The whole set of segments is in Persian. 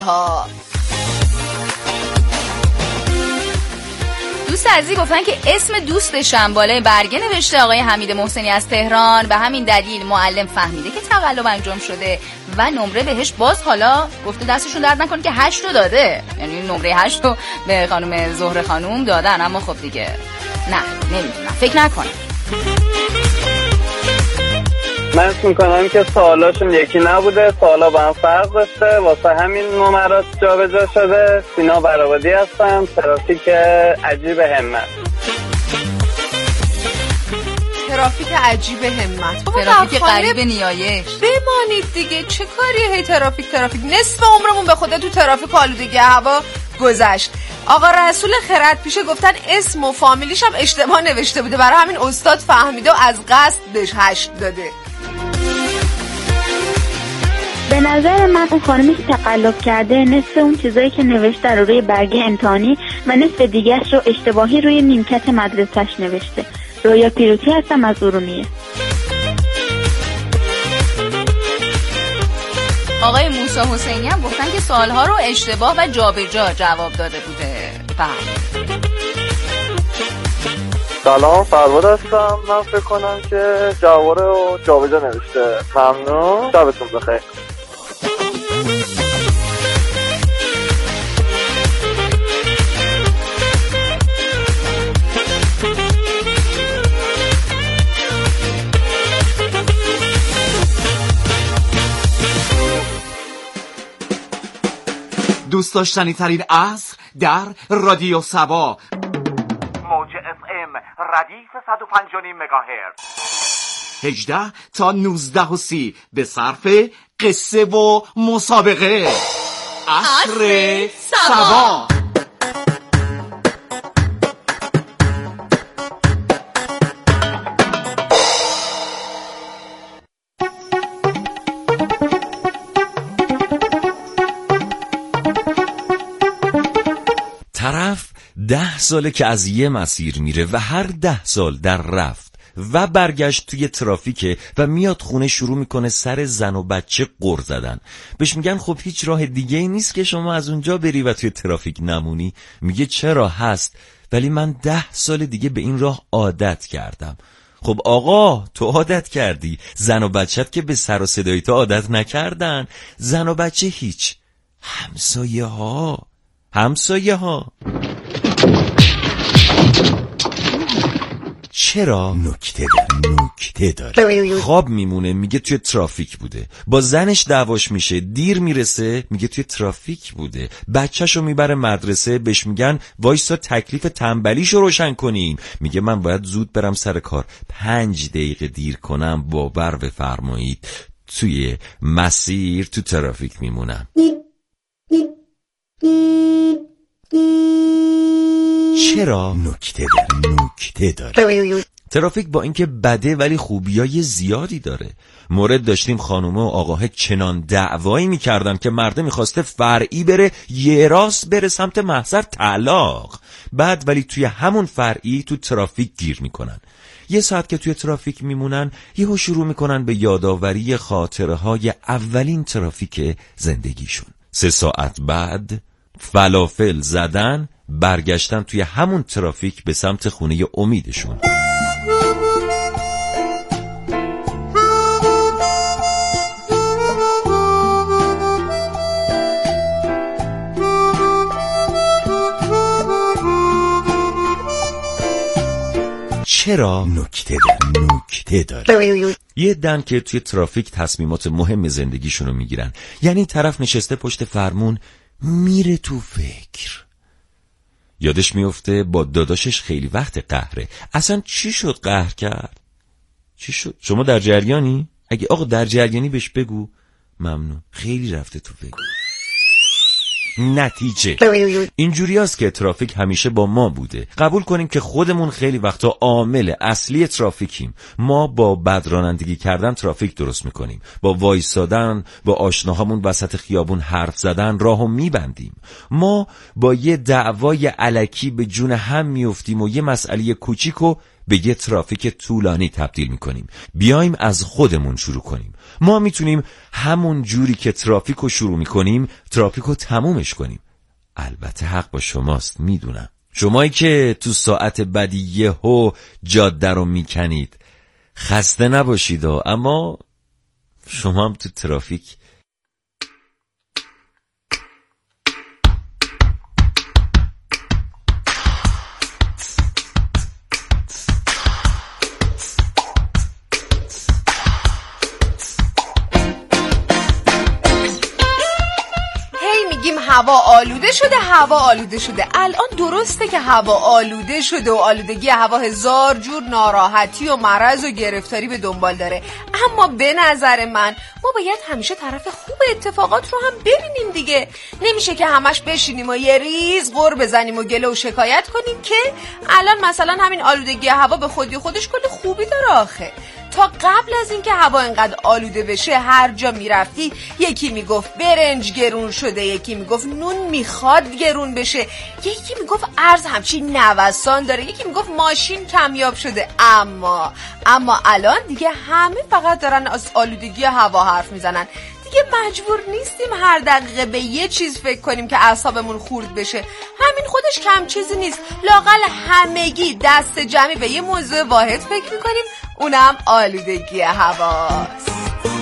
ها. دوست عزیزی گفتن که اسم دوستشم بالای برگه نوشته آقای حمید محسنی از تهران، به همین دلیل معلم فهمیده که تقلب انجام شده و نمره بهش باز حالا گفته دستشون درد نکنه که 8 رو داده، یعنی نمره 8 رو به خانم زهره خانم دادن. اما خب دیگه نه نمیدونم، فکر نکنم. من اسم میکنم که سوالاشون یکی نبوده، سوالا با هم فرق داشته، واسه همین نمرات جابجا شده. سینا برآبادی هستم، ترافیک عجیب همت. ترافیک عجیب همت، ترافیک غریب نیایش. بمانید دیگه، چه کاریه هی ترافیک نصف عمرمون به خدا تو ترافیک آلودگی هوا گذشت. آقا رسول خرد پیشه گفتن اسم و فامیلیش هم اشتباه نوشته بوده، برای همین استاد فهمیده و از قصد بهش 8 داده. به نظر من اون خانمی که تقلب کرده نصف اون چیزایی که نوشته رو روی برگه امتحانی و نصف دیگه‌اش رو اشتباهی روی نیمکت مدرسه‌اش نوشته. رویا پیروتی هستم از ارومیه. آقای موسی حسینی هم گفتن که سوالها رو اشتباه و جابجا جواب داده بوده. سلام، فرود هستم. من فکر کنم که جواب رو جابجا نوشته. ممنون، شبتون بخیر. دوست داشتنی ترین عصر در رادیو سبا، موج FM ردیف 105.5 مگاهرتز، 18 تا 19:30 به صرف قصه و مسابقه. عصر سبا. طرف 10 ساله که از یه مسیر میره و هر 10 سال در رفت و برگشت توی ترافیکه و میاد خونه شروع میکنه سر زن و بچه غر زدن. بهش میگن خب هیچ راه دیگه ای نیست که شما از اونجا بری و توی ترافیک نمونی. میگه چرا هست، ولی من 10 سال دیگه به این راه عادت کردم. خب آقا تو عادت کردی، زن و بچت که به سر و صدای تو عادت نکردن. زن و بچه هیچ، همسایه ها چرا؟ نکته داره. خواب میمونه میگه توی ترافیک بوده. با زنش دعواش میشه، دیر میرسه میگه توی ترافیک بوده. بچه‌شو میبره مدرسه، بهش میگن وایسا تکلیف تنبلیشو روشن کنیم، میگه من باید زود برم سر کار. 5 دقیقه دیر کنم باور بفرمایید توی مسیر تو ترافیک میمونم. چرا؟ نکته داره. ترافیک با اینکه بده ولی خوبیای زیادی داره. مورد داشتیم خانومه و آقاه چنان دعوایی میکردن که مرده میخواسته فرعی بره یه راست بره سمت محضر طلاق. بعد ولی توی همون فرعی تو ترافیک گیر میکنن. 1 ساعت که توی ترافیک میمونن یهو شروع میکنن به یادآوری خاطره های اولین ترافیک زندگیشون. 3 ساعت بعد فلافل زدن، برگشتن توی همون ترافیک به سمت خونه امیدشون. چرا؟ نکته داره. یه دن که توی ترافیک تصمیمات مهم زندگیشونو میگیرن، یعنی طرف نشسته پشت فرمون میره تو فکر، یادش میفته با داداشش خیلی وقت قهره. اصلا چی شد قهر کرد؟ چی شد؟ شما در جریانی؟ اگه آقا در جریانی بهش بگو ممنون، خیلی رفته تو فکر. نتیجه اینجوری هست که ترافیک همیشه با ما بوده. قبول کنیم که خودمون خیلی وقتا عامل اصلی ترافیکیم. ما با بد رانندگی کردن ترافیک درست میکنیم، با وایسادن با آشناهامون وسط خیابون حرف زدن راهو میبندیم. ما با یه دعوای الکی به جون هم میافتیم و یه مسئله کوچیکو به یه ترافیک طولانی تبدیل میکنیم. بیایم از خودمون شروع کنیم. ما میتونیم همون جوری که ترافیک رو شروع میکنیم ترافیک رو تمومش کنیم. البته حق با شماست، میدونم. شمایی که تو ساعت بعدی یهو جاده رو میکنید خسته نباشید، اما شما هم تو ترافیک هوا آلوده شده. الان درسته که هوا آلوده شده و آلودگی هوا هزار جور ناراحتی و مرض و گرفتاری به دنبال داره، اما به نظر من ما باید همیشه طرف خوب اتفاقات رو هم ببینیم دیگه. نمیشه که همش بشینیم و یه ریز غر بزنیم و گله و شکایت کنیم که الان مثلا همین آلودگی هوا به خودی خودش کلی خوبی داره. آخه تا قبل از اینکه هوا اینقدر آلوده بشه هر جا میرفتی یکی میگفت برنج گرون شده، یکی میگفت نون میخواد گرون بشه، یکی میگفت ارز همچین نوسان داره، یکی میگفت ماشین کمیاب شده. اما الان دیگه همه فقط دارن از آلودگی هوا حرف میزنن. دیگه مجبور نیستیم هر دقیقه به یه چیز فکر کنیم که اعصابمون خورد بشه. همین خودش کم چیزی نیست. لااقل همگی دست جمعی به یه موضوع واحد فکر میکنیم، اونم آلودگی هواست.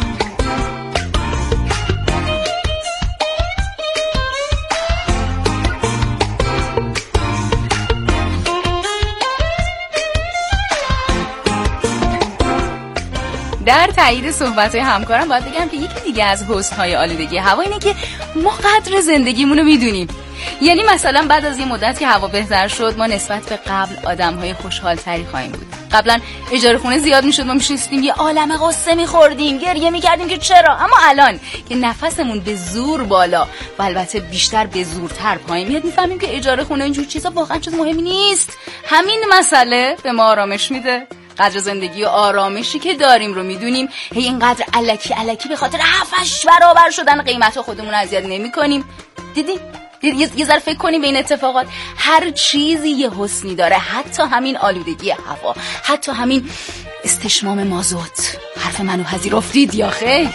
در تایید صحبت‌های همکارم باید بگم که یکی دیگه از حسن‌های آلودگی هوا اینه که ما قدر زندگیمون رو میدونیم. یعنی مثلا بعد از یه مدت که هوا بهتر شد ما نسبت به قبل آدم‌های خوشحال‌تری خواهیم بود. قبلا اجاره خونه زیاد میشد، ما میشستیم یه عالمه قصه می‌خوردیم، گریه می‌کردیم که چرا. اما الان که نفسمون به زور بالا و البته بیشتر به زورتر پایین میاد میفهمیم که اجاره خونه اینجور چیزا واقعا چیز مهمی نیست. همین مسئله به ما آرامش میده. قدر زندگی و آرامشی که داریم رو میدونیم. هی اینقدر الکی به خاطر 7-8 برابر شدن قیمت خودمون اذیت نمی‌کنیم. دیدی یه ذره فکر کنیم به این اتفاقات. هر چیزی یه حسنی داره، حتی همین آلودگی هوا، حتی همین استشمام مازوت. حرف منو پذیرفتید یا خیر؟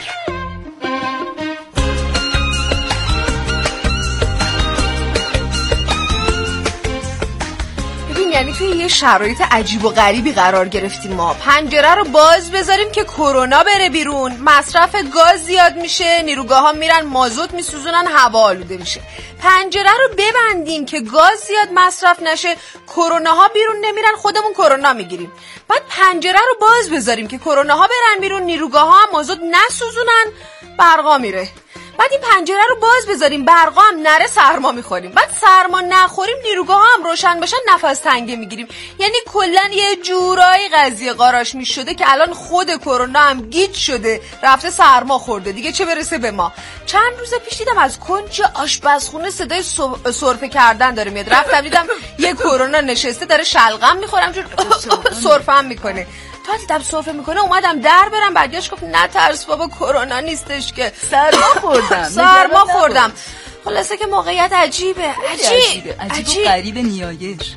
یعنی توی یه شرایط عجیب و غریبی قرار گرفتیم. ما پنجره رو باز بذاریم که کرونا بره بیرون، مصرف گاز زیاد میشه، نیروگاه‌ها میرن مازوت میسوزونن، هوا آلوده میشه. پنجره رو ببندیم که گاز زیاد مصرف نشه، کروناها بیرون نمیرن، خودمون کرونا میگیریم. بعد پنجره رو باز بذاریم که کروناها برن بیرون، نیروگاه‌ها هم مازوت نسوزونن، برقا میره. بعد این پنجره رو باز بذاریم، برقا هم نره، سرما میخوریم. بعد سرما نخوریم، نیروگاه‌ها هم روشن بشن، نفس تنگی میگیریم. یعنی کلا یه جورایی قضیه قاراش میشده که الان خود کرونا هم گیج شده، رفته سرما خورده دیگه، چه برسه به ما. چند روز پیش دیدم از کنج آشپزخونه صدای سرفه کردن داره میاد. رفتم دیدم یه کرونا نشسته داره شلغم میخوره، همجور سرفه میکنه. تا دیدم سرفه میکنه اومدم در برم، برگشت گفت نه ترس بابا کرونا نیستش که سرما خوردم. خلاصه که موقعیت عجیبه و غریب نیایش.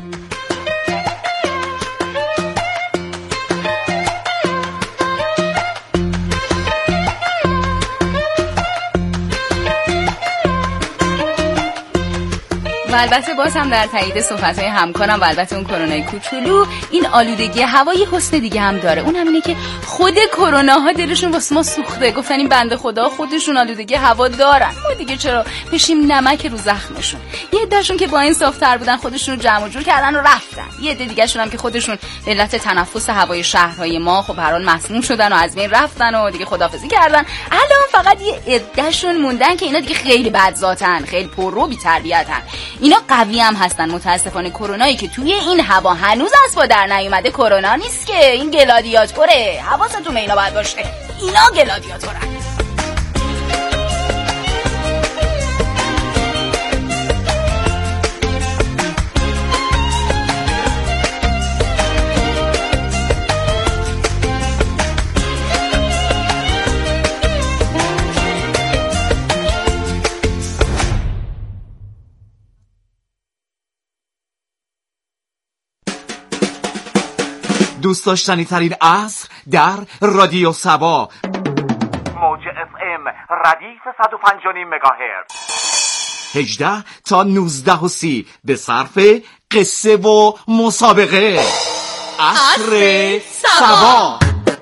و البته باز هم در تایید صحبت‌های همکارم و البته اون کرونای کوچولو، این آلودگی هوا یه حسن دیگه هم داره. اون هم اینه که خود کروناها دلشون واسه ما سوخته، گفتن این بنده خدا خودشون آلودگی هوا دارن، ما دیگه چرا بشیم نمک رو زخمشون. یه عده‌شون که با این صافتر بودن خودشون رو جمع و جور کردن و رفتن. یه عده دیگه‌شون هم که خودشون علت تنفس هوای شهرهای ما خب هر حال مسموم شدن و از بین رفتن و دیگه خداحافظی کردن. الان فقط یه عده‌شون موندن که اینا دیگه خیلی بدذاتن، خیلی پررو بی‌تربیتن. اینا قوی هم هستن. متاسفانه کرونایی که توی این هوا هنوز از پا در نیومده کرونا نیست که، این گلادیاتوره. حواستون به اینا باید باشه، اینا گلادیاتورن. دوست داشتنی ترین عصر در رادیو سبا. موج FM ردیف 105.5 مگاهرتز. 18 تا 19:30 به صرف قصه و مسابقه. عصر سبا.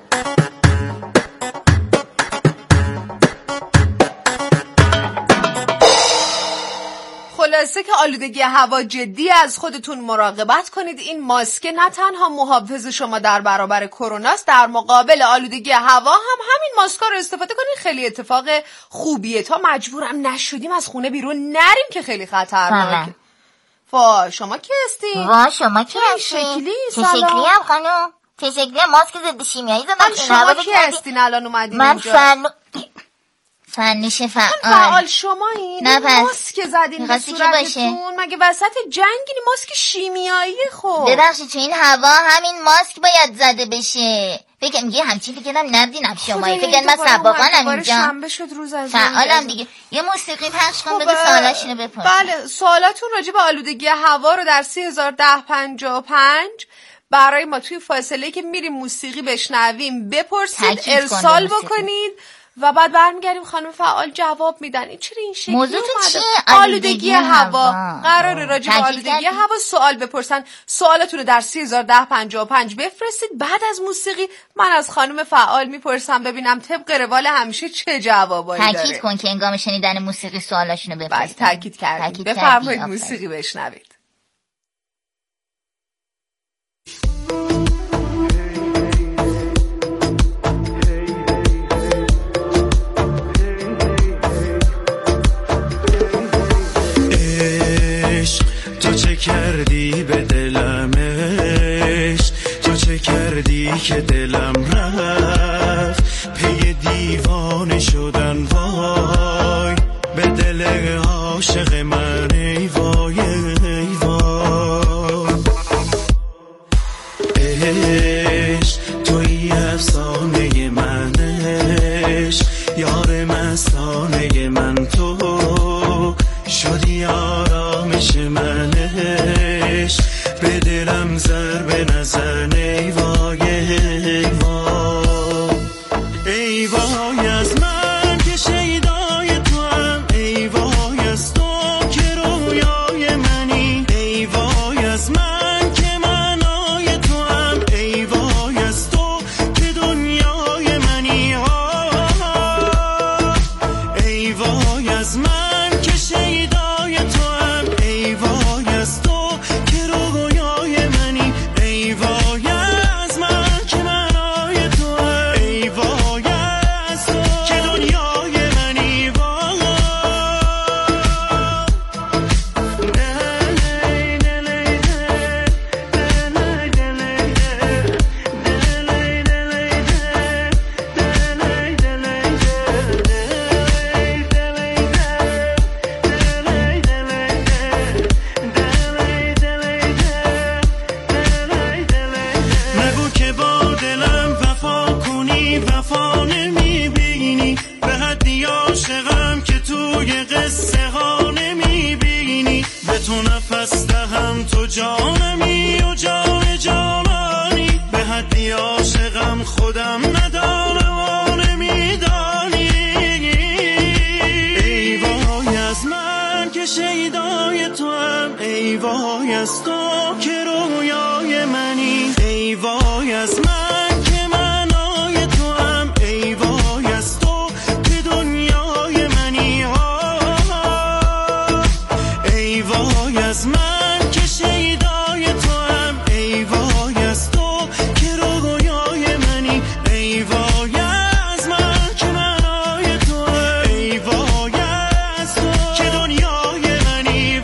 خلاصه که آلودگی هوا جدی، از خودتون مراقبت کنید. این ماسک نه تنها محافظ شما در برابر کرونا است، در مقابل آلودگی هوا هم همین ماسکا رو استفاده کنید. خیلی اتفاق خوبیه. تا مجبورم نشدیم از خونه بیرون نریم که خیلی خطرناکه. وا شما کی هستی؟ وا شما کی هستی؟ چه شکلی هم خانم؟ چه شکلی هم ماسک ضد شیمیایی زدم. شما کی هستین الان اومدین من اینجا؟ فنیش فعال شما این نه پس ماسک زدین به صورتتون مگه وسط جنگین؟ ماسک شیمیایی. خب ببخشید تو این هوا همین ماسک باید زده بشه. فکر میگه همچین فکر کردم نردین شمایی. فکر من سباقانم اینجا. شنبه شد روز از فعالم دیگه. یه موسیقی پخش کن بگو سوالاشونو بپرس. بله سوالاتون راجع به آلودگی هوا رو در 301055 برای ما توی فاصله که میریم موسیقی بشنویم بپرسید، ارسال بکنید و بعد برمیگردیم خانم فعال جواب میدن. این چرا این شکلی موضوع چیه؟ آلودگی هوا. قراره راجع به آلودگی هوا سوال بپرسن. سوالتون رو در 301055 بفرستید. بعد از موسیقی من از خانم فعال میپرسم ببینم طبق روال همیشه چه جوابایی داره. تاکید کن که انگام شنیدن موسیقی سوالاشونو بپرسید. تاکید کردید. بفرمایید موسیقی بشنوید. تو چه کردی به دلم عشق، تو چه کردی که دلم رفت پی دیوانه شدن. وای به دل عاشق من ای وای ای وای. عشق توی افسانه من، عشق یار مستانه من، تو شدی آرامش من. عشق به دلم ضربه نزن ای وای ای وای. ای وای از من که شیدای تو هم، ای وای از تو که رویای منی، ای وای از من که منای تو هم، ای وای از تو که دنیای منی. ای وای از من که شیدای تو هم، ای وای از تو که رویای منی، ای وای از من که منای تو هم، ای وای از تو که دنیای منی. نگو که با دلم وفا کنی، وفا نمیبینی، به حدی عاشقم که توی قصه ها نمیبینی. به تو نفس دهم تو جانمی و جان جانانی، به حدی عاشقم خودم ندانم و نمیدانی. ای وای از من که شیدای تو هم، ای وای از تو که رویای منی، ای وای از من که منای تو هم، ای وای از تو که دنیای منی. ای وای از من که شیدای تو هم، ای وای از تو که رویای منی، ای وای از من که منای تو هم، ای وای از تو که دنیای منی.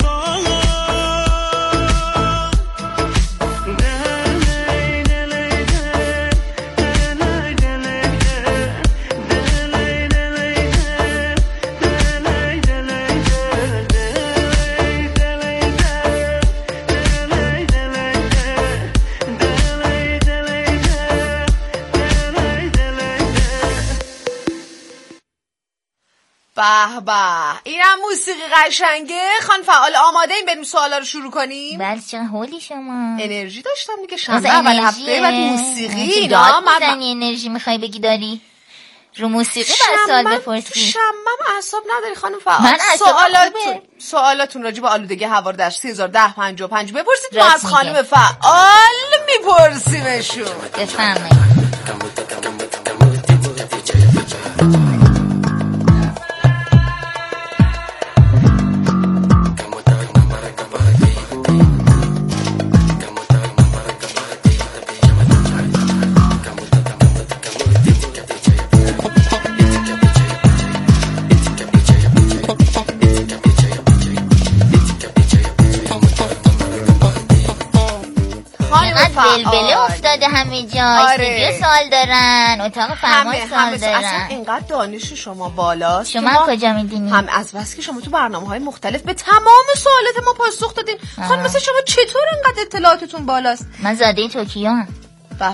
به اینم موسیقی قشنگه. خان فعال آماده این بریم سوالا رو شروع کنیم؟ بله چه حالی شما. انرژی داشتم دیگه، شنبه اول هفته بعد موسیقی اینا. من انرژی میخوای بگی داری؟ رو موسیقی بر سوال بپرسی. شمم اعصاب نداری خانم فعال. سوالاتون راجع به آلودگی هوا در 301055 بپرسید، ما از خانم فعال میپرسیمشون. بفرمایید. بلبله افتاده همه جا. استودیو سوال دارن، اتاق فرمان سوال دارن. اصلا اینقدر دانش شما بالاست. شما کجا میدونی؟ هم از بس که شما تو برنامه‌های مختلف به تمام سوالات ما پاسخ دادین. خانم مثلا شما چطور اینقدر اطلاعاتتون بالاست؟ من زاده توکیو ام. به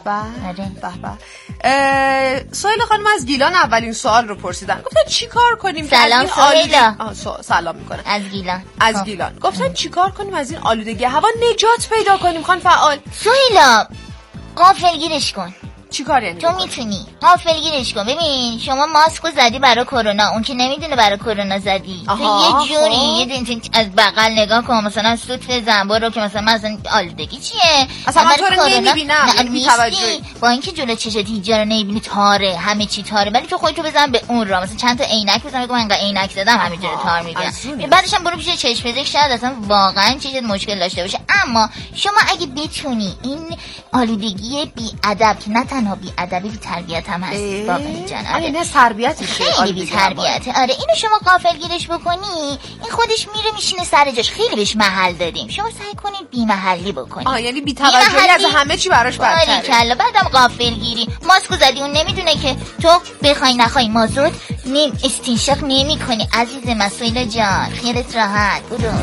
سوال خانم از گیلان اولین سوال رو پرسیدن. گفتن چیکار کنیم سلام سهیلا. سلام میکنه از گیلان. گفتن چیکار کنیم از این آلودگی هوا نجات پیدا کنیم خانم فعال؟ سهیلا غافلگیرش کن. چیکار یعنی؟ تو میتونی غافلگیرش کن. ببین شما ماسکو زدی برای کرونا، اون که نمیدونه برای کرونا زدی. تو یه جوری یه از بغل نگاه کن، مثلا سوت بزن برو که مثلا آلودگی چیه؟ اصلا من تو رو نمیبینم. با اینکه جلو چشت هیچ رو نمیبینی، تاره، همه چی تاره، ولی تو خودت رو بزن به اون راه، مثلا چند تا عینک بزن بگو من انقدر عینک زدم همه جا رو تار میبینم. بعدش هم برو پیش چشم پزشک، شاید اصلا واقعا چشت مشکل داشته باشه. اما شما اگه بتونی این آلودگی بی ادب که نه تنها بی ادبی بی تربیت هم هست واقعا جان. آره نه تربیتی خیلی بی تربیته. آره اینو شما غافلگیرش بکنی این خودش میره میشینه سر جاش. خیلی بهش محل دادیم، شما سعی کنید بی محلی بکنی. یعنی بی توجهی از همه چی براش بدتره. کلا بعدم غافلگیری. ماسکو زدی اون نمیدونه که تو بخوای نخوای مازوت استنشاق نمی‌کنی. عزیز مسئول جان خیرت راحت. برو.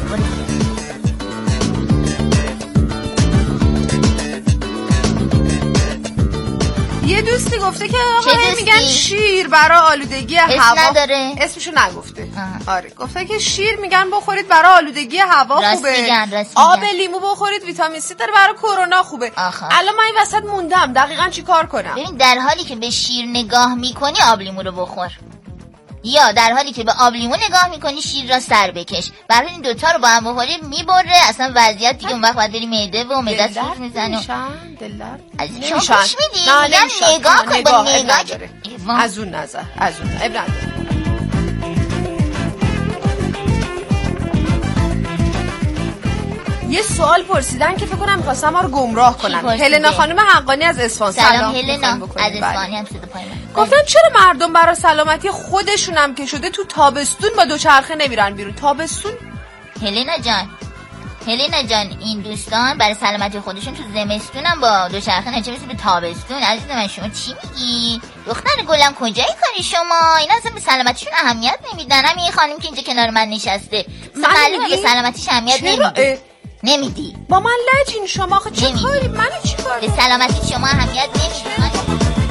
یه دوستی گفته که آقا میگن شیر برای آلودگی هوا. نداره. اسمشو نگفته. آره گفته که شیر میگن بخورید برای آلودگی هوا خوبه. آب لیمو بخورید ویتامین C داره برای کرونا خوبه. الان من این وسط موندم دقیقاً چی کار کنم؟ ببین در حالی که به شیر نگاه میکنی آب لیمو رو بخور، یا در حالی که به آب لیمو نگاه میکنی شیر را سر بکش. برای این دوتا رو با هم بخوری میبره اصلا وضعیت دیگه. اون وقت باید بری معده و معده سوز میزنه. از شما خوش میدی؟ میگم نگاه کن با نگاه. از اون نظر یه سوال پرسیدن که فکر کنم می‌خواستم ما رو گمراه کنن. هلنا خانم حقانی از اصفهان. سلام هلنا از اصفهان. هم صدا پای من. گفتن چرا مردم برای سلامتی خودشون هم که شده تو تابستون با دوچرخه نمیرن بیرون؟ تابستون هلنا جان این دوستان برای سلامتی خودشون تو زمستون هم با دوچرخه نچه به تابستون. عزیز من شما چی میگی؟ دختر گلم کجایی کاری شما؟ اینا اصلا به سلامتیشون اهمیت نمیدن. همین یه خانم که اینجا کنار من نشسته معلومه به سلامتیش اهمیت نمیدی. با من لجین شما. آخه چه کاری؟ من چی کار؟ به سلامتی شما اهمیت نمیدی.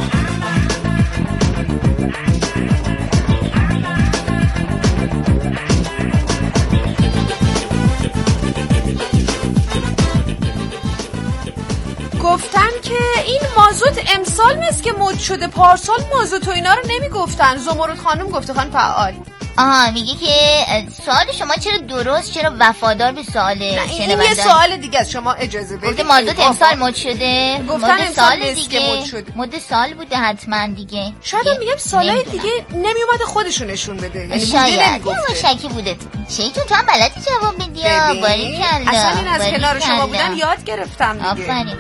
گفتن که این مازوت امسال نیست که مد شده، پارسال مازوت و اینا رو نمیگفتن. زمرد خانم گفته. خانم فعال میگه که سوال شما چرا درست، چرا وفادار به سوال این یه سوال دیگه است. شما اجازه بدید. گفته مازوت امسال مد شده. گفتن امسال نیست که مد شده. مد سال بوده حتما دیگه. شاید میگم سالای دیگه نمی اومده خودشون نشون بده. یعنی شاید شکی بوده. شیطون تو هم بلدی جواب بدی. باریکلا. اصلا این از کنار شما بودن یاد گرفتم دیگه. آفرین.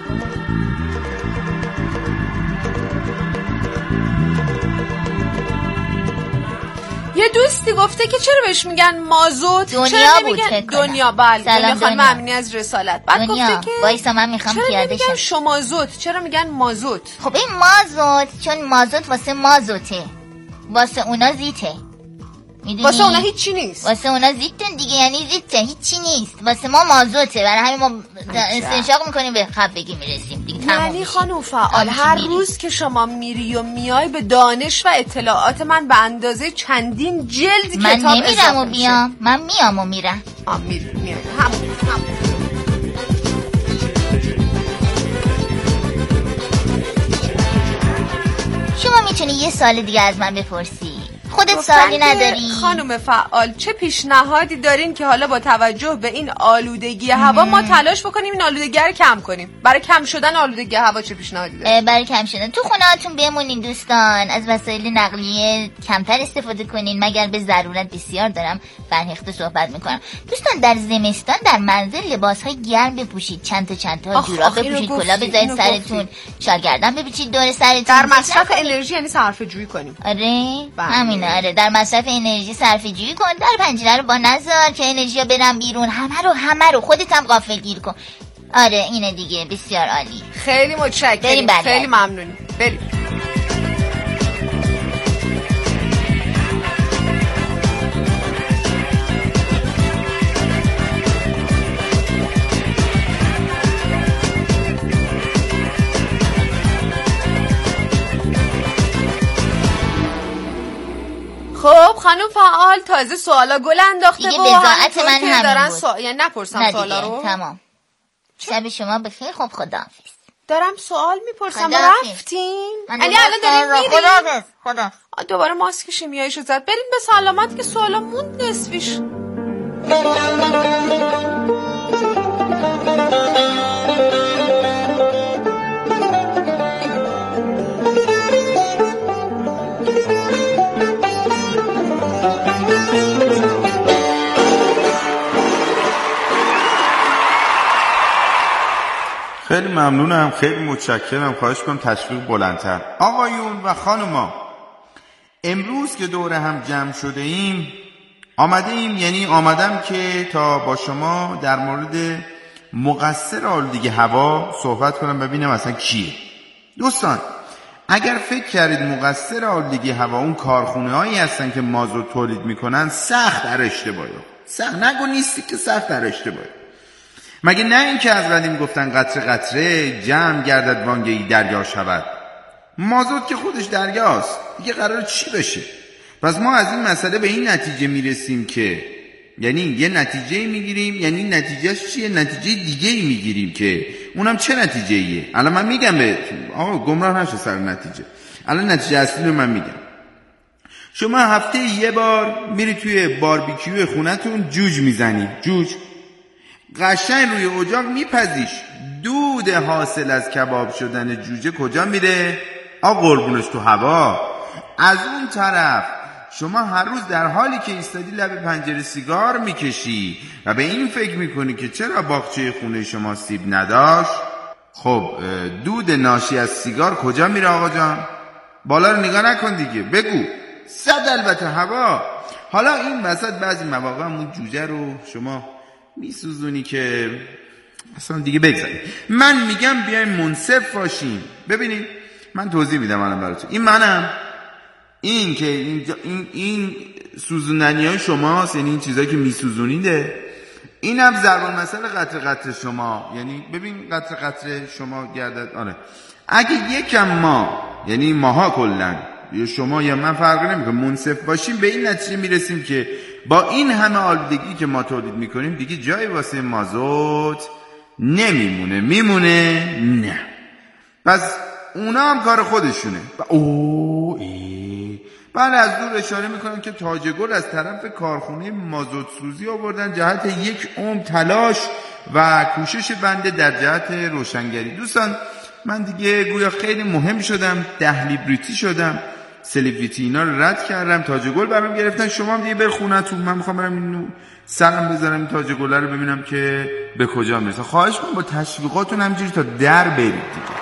یه دوستی گفته که چرا بهش میگن مازوت؟ دنیا بود فکر کنم. دنیا بله. خانم امینی از رسالت. بعد گفته که وایسا من میخوام پیاده شم. چرا میگن شمازوت؟ چرا میگن مازوت؟ خب این مازوت چون مازوت واسه مازوته، واسه اونا زیته. میدونی؟ واسه اونا هیچی نیست. واسه اونا زیتن دیگه، یعنی زیته هیچی نیست. واسه ما مازوته، برای همین ما استنشاق میکنیم به خب بگی میرسیم دیگه. یعنی خانم فعال هر روز که شما میری و میای به دانش و اطلاعات من به اندازه چندین جلد کتاب اضافه من نمیرم و بیام، من میام و میرم. میرم همون. شما میتونی یه سال دیگه از من بپرسی. خودت سوالی نداری؟ خانم فعال چه پیشنهادی دارین که حالا با توجه به این آلودگی هوا ما تلاش بکنیم این آلودگی رو کم کنیم؟ برای کم شدن آلودگی هوا چه پیشنهادی دارین؟ برای کم شدن تو خونه‌هاتون بمونین دوستان، از وسایل نقلیه کمتر استفاده کنین مگر به ضرورت. بسیار دارم فرهیخته صحبت میکنم. دوستان در زمستان در منزل لباس‌های گرم بپوشید، چند تا جوراب بپوشید، کلاه بذارید سرتون، شالگردن بپیچید دور سرتون. در مصرف انرژی یعنی صرفه‌جویی کنیم. آره آره در مصرف انرژی صرفه جویی کن. در پنجره رو با نذار که انرژی ها برن بیرون. همه رو خودت هم غافلگیر کن. آره اینه دیگه. بسیار عالی. خیلی متشکرم. خیلی ممنونی. بریم. خب خانم فعال تازه سوالا گل انداخته دیگه بضاعت من همین دارن بود. یعنی نپرسم سوالا رو. تمام. شب شما بخیر. خب خداحافظ. دارم سوال میپرسم. رفتین؟ یعنی الان داریم میریم. خدا دوباره ماسک شیمیاییشو زد. بریم به سلامت که سوالا موند نصفیش. خیلی ممنونم، خیلی متشکرم. خواهش کنم تشویق بلندتر. آقایون و خانوما، امروز که دور هم جمع شده ایم آمدم که تا با شما در مورد مقصر آلودگی هوا صحبت کنم، ببینم اصلا کیه. دوستان اگر فکر کردید مقصر آلودگی هوا اون کارخونه هایی هستن که مازوت تولید میکنن، سخت در اشتباهی. سخت نگو نیستی که سخت در اشتباهی. مگه نه این که از قدیم گفتن قطره قطره جمع گردد وانگهی دریا شود. مازوت که خودش دریاست، دیگه قرار چی بشه؟ پس ما از این مسئله به این نتیجه میرسیم که یعنی یه نتیجه میگیریم، یعنی نتیجهش چیه؟ نتیجه دیگه میگیریم که اونم چه نتیجه ایه؟ الان من میگم بهتون، آقا گمراه نشه سر نتیجه. الان نتیجه اصلی رو من میگم. شما هفته یه بار میری توی باربیکیو خونتون جوج میزنی، جوج قشنگ روی اجاق میپزیش. دود حاصل از کباب شدن جوجه کجا میره؟ قربونش تو هوا. از اون طرف شما هر روز در حالی که ایستادی لب پنجره سیگار میکشی و به این فکر میکنی که چرا باغچه خونه شما سیب نداشت. خب دود ناشی از سیگار کجا میره آقا جان؟ بالا رو نگاه نکن دیگه، بگو. البته هوا. حالا این وسط بعضی مواقع اون جوجه رو شما میسوزونی که اصلا دیگه بگذاریم. من میگم بیایم منصف باشیم. ببینید من توضیح میدم الان براتون. این منم، این که این سوزوندنی های شماست، یعنی این چیزایی که میسوزونیده. اینم ضرب المثل قطره قطره شما، یعنی ببین قطره قطره شما گردد. آره اگه یکم ما، یعنی ماها کلن، یا شما یا من فرقی نمیکنه، منصف باشیم به این نتیجه میرسیم که با این همه آلودگی که ما تولید میکنیم دیگه جایی واسه مازوت نمیمونه. میمونه؟ نه. پس اونا هم کار خودشونه. بعد از دور اشاره میکنن که تاج گل از طرف کارخونه مازوت سوزی آوردن جهت یک عمر تلاش و کوشش بنده در جهت روشنگری. دوستان من دیگه گویا خیلی مهم شدم، 10 لیبریتی شدم، سلبریتی اینا رو رد کردم، تاج گل برام گرفتن. شما هم دیگه بر خونتون، من میخوام برم اینو سرم بذارم این تاج گل رو ببینم که به کجا میرسه. خواهش کنم با تشویقاتون همینجوری تا در برید دیگه.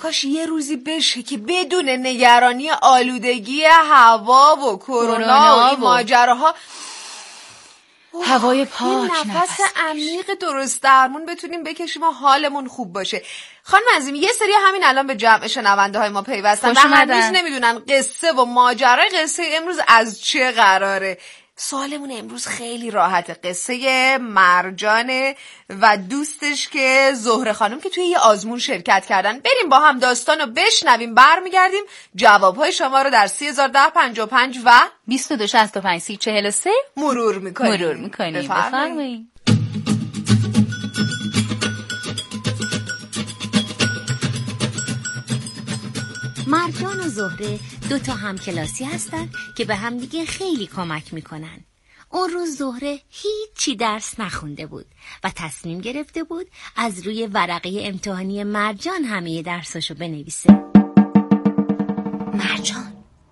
کاش یه روزی بشه که بدون نگرانی آلودگی هوا و کرونا و این ماجراها هوای پاک، نفس عمیق درست درمون بتونیم بکشیم و حالمون خوب باشه. خانم عظیمی، یه سری همین الان به جمع شنونده های ما پیوستن و هنوز نمیدونن قصه و ماجرای قصه امروز از چه قراره. سوالمون امروز خیلی راحته. قصه مرجانه و دوستش که زهره خانم که توی یه آزمون شرکت کردن. بریم با هم داستانو بشنویم، برمیگردیم جوابهای شما رو در 301055 و 2265 مرور میکنیم. بفرمایید. مرجان و زهره 2 همکلاسی هستن که به همدیگه خیلی کمک میکنن. اون روز زهره هیچی درس نخونده بود و تصمیم گرفته بود از روی ورقه امتحانی مرجان همه درساشو بنویسه. مرجان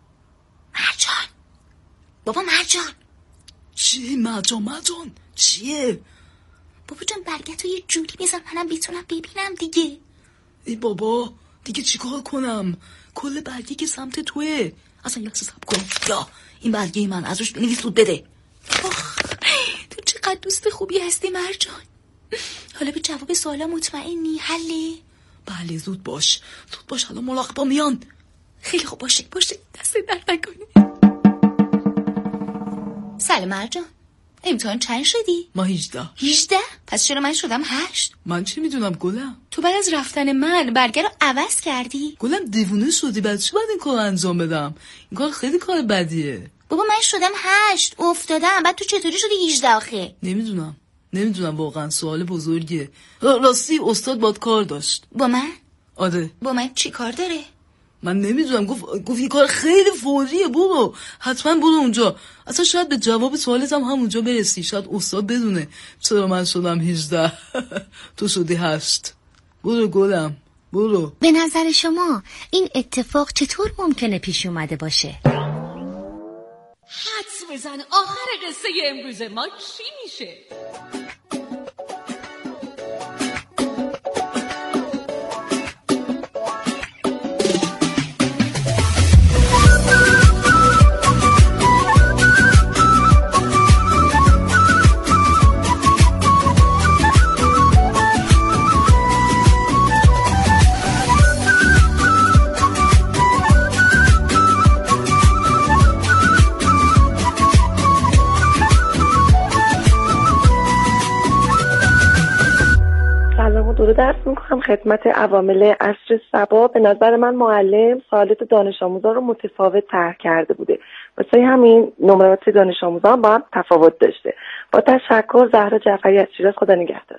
بابا مرجان چی؟ مرجان چیه؟ بابا جان برگه تو یه جوری بزن منم بتونم ببینم دیگه. ای بابا دیگه چیکار کنم؟ کل برگه که سمت توه. اصلا یه لحظه صبر کن. یا این برگه من از روش بنویس زود بده. تو چقدر دوست خوبی هستی مرجان. حالا به جواب سوالا مطمئنی؟ حله؟ بله زود باش الان مراقبا میان. خیلی خوب باشه دست درد نکنه. سلام مرجان، امتحان چند شدی؟ ما 18. پس چرا من شدم 8؟ من چی میدونم گلم؟ تو بعد از رفتن من برگه رو عوض کردی؟ گلم دیوونه شدی، بعد چی باید این کار انجام بدم؟ این کار خیلی کار بدیه. بابا من شدم 8 افتادم، بعد تو چطوری شدی 18 آخه؟ نمیدونم واقعا، سوال بزرگیه. راستی استاد باد کار داشت. با من؟ آره. با من چی کار داره؟ من نمیدونم، گفت یه کار خیلی فوریه، برو حتما برو اونجا. اصلا شاید به جواب سوالت هم همونجا برسی، شاید استاد بدونه چرا من شدم 18 تو شدی 8. برو گلم برو. به نظر شما این اتفاق چطور ممکنه پیش اومده باشه؟ حدس بزن آخر قصه امروز ما چی میشه؟ درود درس میکنم خدمت عوامل عصر صبا. به نظر من معلم سوالات دانش آموزا رو متفاوت طرح کرده بوده، واسه همین نمرات دانش آموزا با هم تفاوت داشته. با تشکر، زهرا جعفری از شیراز. خدا نگهدار.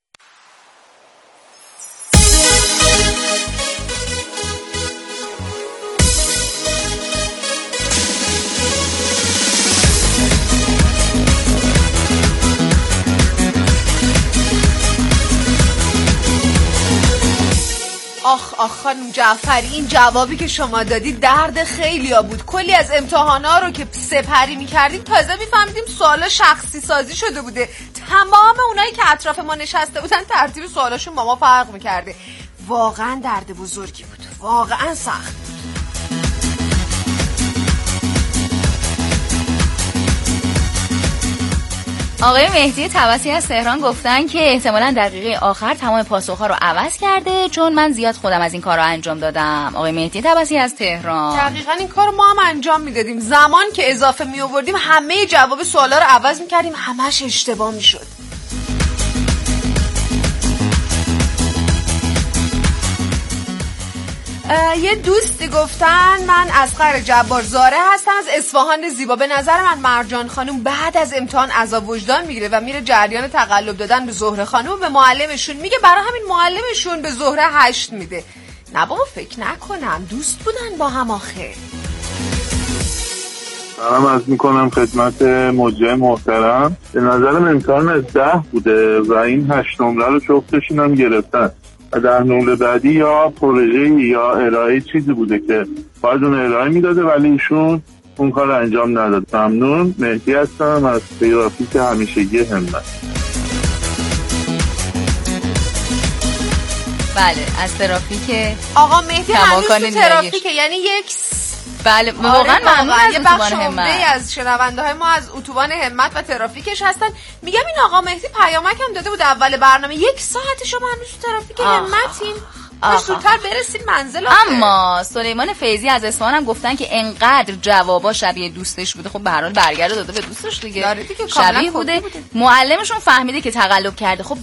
آخ خانم جعفری، این جوابی که شما دادی درد خیلیا بود. کلی از امتحانا رو که سپری میکردیم تازه میفهمیدیم سوالا شخصی سازی شده بوده. تمام اونایی که اطراف ما نشسته بودن ترتیب سوالاشون با ما فرق میکرده. واقعا درد بزرگی بود، واقعا سخت. آقای مهدی طبسی از تهران گفتن که احتمالاً دقیقه آخر تمام پاسخ‌ها رو عوض کرده، چون من زیاد خودم از این کار رو انجام دادم. آقای مهدی طبسی از تهران. دقیقاً این کار رو ما هم انجام میدادیم. زمان که اضافه می آوردیم همه جواب سوالا رو عوض میکردیم، همش اشتباه میشد. یه دوستی گفتن من اصغر جبار زاره هستم از اصفهان زیبا. به نظر من مرجان خانم بعد از امتحان عذاب وجدان میگیره و میره جریان تقلب دادن به زهره خانم و به معلمشون میگه، برای همین معلمشون به زهره 8 میده. نه بابا فکر نکنم، دوست بودن با هم آخه. سلام عرض میکنم خدمت مجری محترم. به نظرم امتحان از 10 بوده و این 8 نمره رو جفتشون هم گرفتن و در نمره بعدی یا پروژه یا ارائه چیزی بوده که باید اون ارائه میداده ولی ایشون اون کار انجام نداد. ممنون. مهدی هستم از ترافیک همیشگی همت. بله از ترافیک آقا مهدی هنوز کماکان تو ترافیکه، یعنی یک بله واقعا ممنون از اتوبان همت. از شنونده های ما از اتوبان همت و ترافیکش هستن. میگم این آقا مهدی پیامک هم داده بود اول برنامه 1 ساعت شما هنوز تو ترافیک همتین، زودتر برسید منزل. اما سلیمان فیضی از اصفهان هم گفتن که انقدر جوابا شبیه دوستش بوده، خب به هر حال برگرده داده به دوستش دیگه، شبیه بوده. معلمشون فهمیده که تقلب کرده. خب